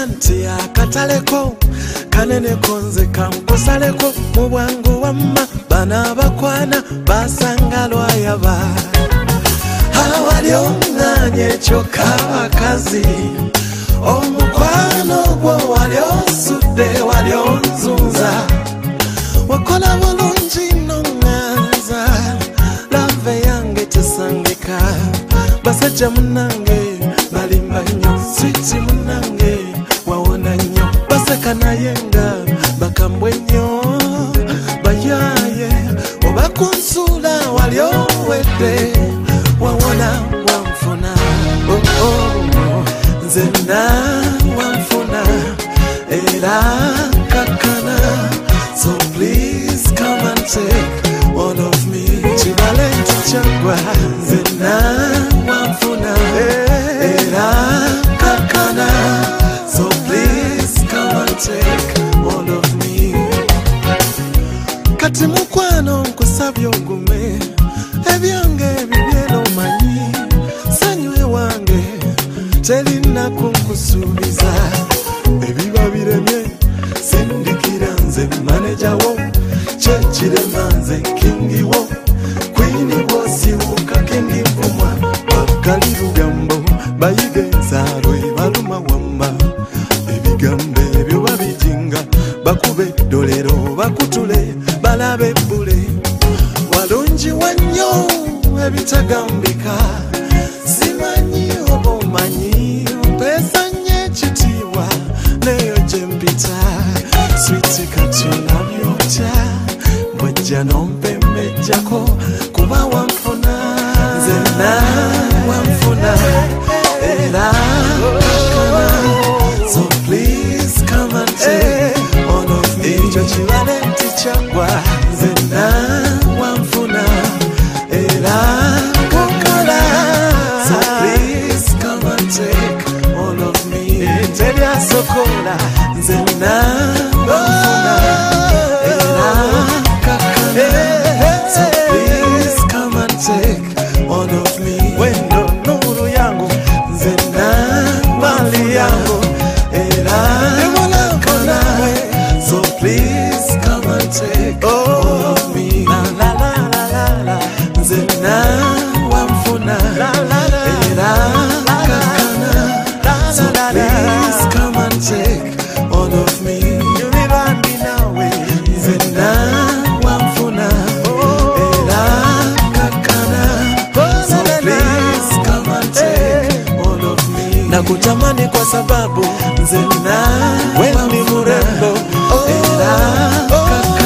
nti akataleko kanene konze kankusaleko mu bwangu wamma bana bakwana basanga lwayaba awali omwanya ekyo kabakazi omukwano gwo wali osudde wali onzunza wakola bulungi nonganza lave yange tesangika basajja munange balimba nnyo switi munange wawona nnyo baseka naye nga bakambwe nnyo bayaye oba kunsula wali owedde wawona wamfuna nzenna wamfuna era kakana so please come and take all of me chibalenti changwa nzenna wamfuna era kakana so please come and take all of me kati mukwano nkusabye ogume ebyange bibyero manyi sanywe wange telina kunkusuubiza ebiba biremye sindikira nze maneja wo kyekirema nze kingi wo kwini bwosiwuka kingi vumwa bakali lugambo bayiga ensalo ebaluma wamma ebigambo ebyo babijinga bakube eddolero bakutule balabe ebbule walungi wannyo ebitagambika simanyi oba omanyi mpesa nnyo ekitiibwa neyo gye mpita switi kati olabyotya bwejja nompembejjako kuba wamfuna nzenna wamfuna era kakana so please come and take all of me ekyo kibale nti kyagwa nzenna wamfuna era kakana so please come and take all of me teryasokola nzenna wamfuna era kakana so please come and take all of me wendo nuru yangu nzenna mali yangu era kakana so please come and take all of me la la la la la nzenna wamfuna era kakana so please come and take all of me yulibambi nawe nzenna wamfuna era kakana so please come and take all of me nakutamani kwa sababu nzenna wewe ni murembo era kakana